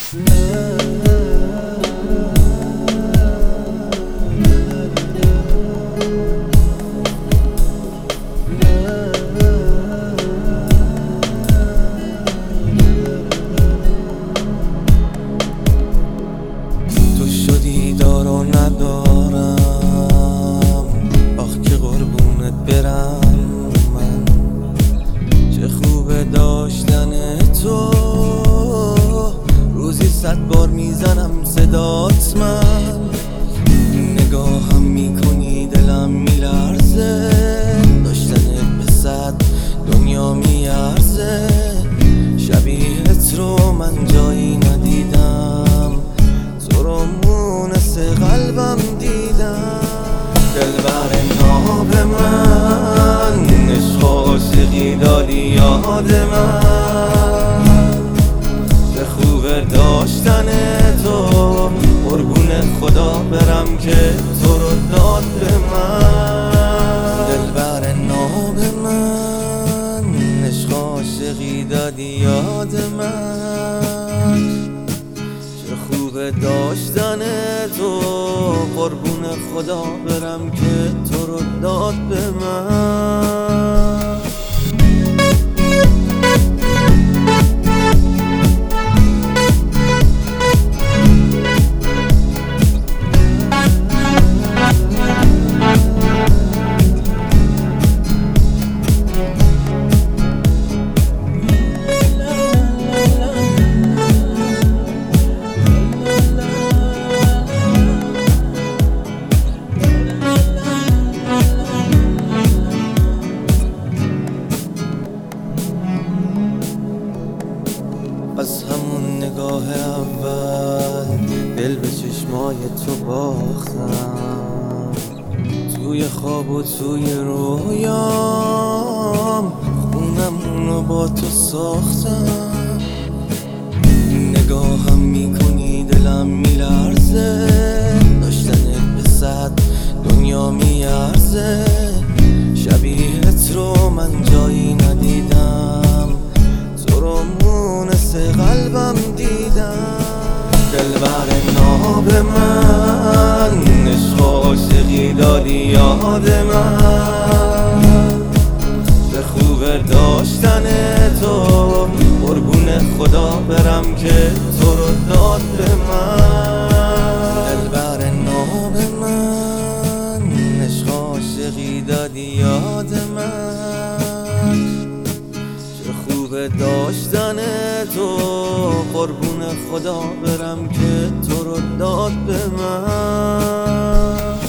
تو شدی دارو ندارم، آخ که قربونت برم من. چه خوبه داشتن تو، روزی 100 بار میزنم صدات من. نگاهم میکنی دلم میلرزه، داشتنت به 100 دنیا میارزه. شبیهت رو من جایی ندیدم، تو رو مونس قلبم دیدم. دلبر ناب من، عشق عاشقی دادی یاد من. چه خوبه داشتن تو، قربون خدا برم که تو رو داد به من. دلبر ناب من، عشق عاشقی دادی یاد من. چه خوبه داشتن تو، قربون خدا برم که تو رو داد به من. از همون نگاه اول دل به چشمای تو باختم. توی خواب و توی رویام خونمونو با تو ساختم. نگاهم میکنی دلم میلرزه، داشتنت به 100 دنیا میارزه. شبیهت رو من جایی ندیدم، تو رو مونس قلبم دیدم. دلبر ناب من، عشق عاشقی دادی یاد من. چه خوبه داشتن تو، قربون خدا برم که تو رو داد به من. دلبر ناب من، عشق عاشقی دادی یاد من. چه خوبه داشتن تو، قربون خدا برم که تو رو داد به من.